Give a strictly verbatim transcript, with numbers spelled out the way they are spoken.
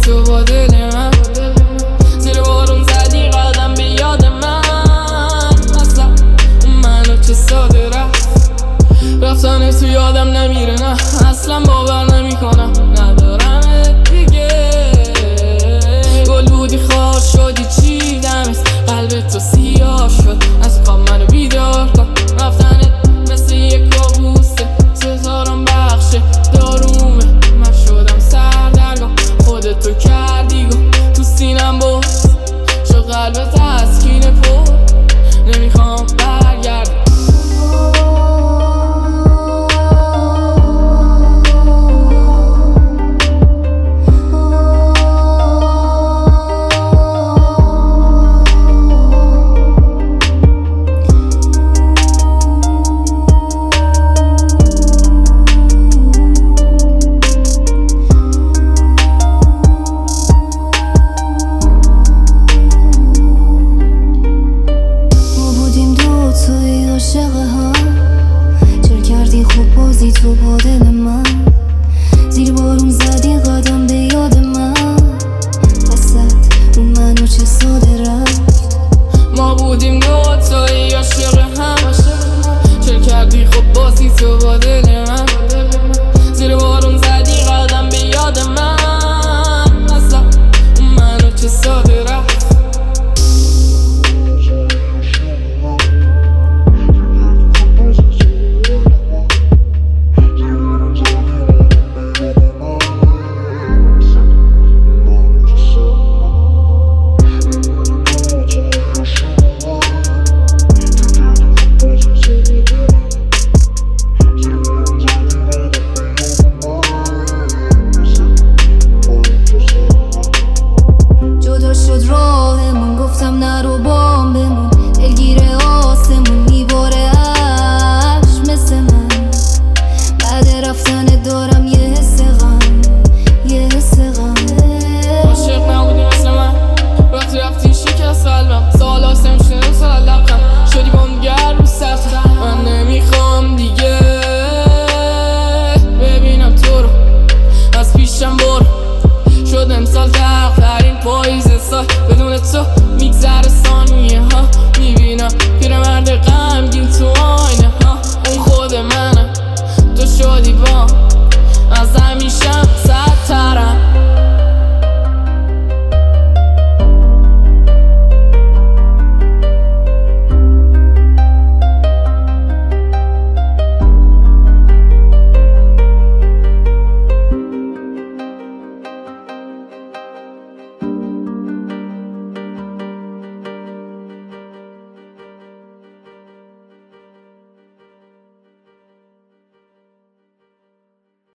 تو با دل من، زیر بارون زدی قدم به یاد من. اصلا منو چه ساده رفت، رفتن تو یادم نمیره، نه اصلا باور نمی کنم ندارم دیگه. گل بودی خار شدی چیدمت، قلب تو سیاه شد، از خواب منو بیدار کن. رفتنت مثل یک کابوسه، ستارم بخشه دارومه. من شدم سردرگم، خودتو کردی گم تو سینم بود، شد قلب تسکین پر، نمیخوام برگردم. چرا کردی خوب بازی تو با دل من، زیر بارون زدی قدم به یاد من. وسط اون منو چه ساده رفت، ما بودیم دوتایی عاشق هم، چرا کردی خوب بازی تو با دل من، زیر بارون زدی قدم به یاد من. اصلا اون منو چه ساده رفت. شد راهمون، گفتم نرو بام بمون، دلگیره آسمون میباره عشق مثل من. بعد رفتن دارم یه حس غم، یه حس غم. عاشق نبودی مثل من، وقتی رفتی شکست قلبم. سال آسم شده سال لبخم، شدی بندگر رو سخت. من نمیخوام دیگه ببینم تو رو از پیشم برو. شد امسال تقدرین پاییز سال، بدون تو میگذره سال.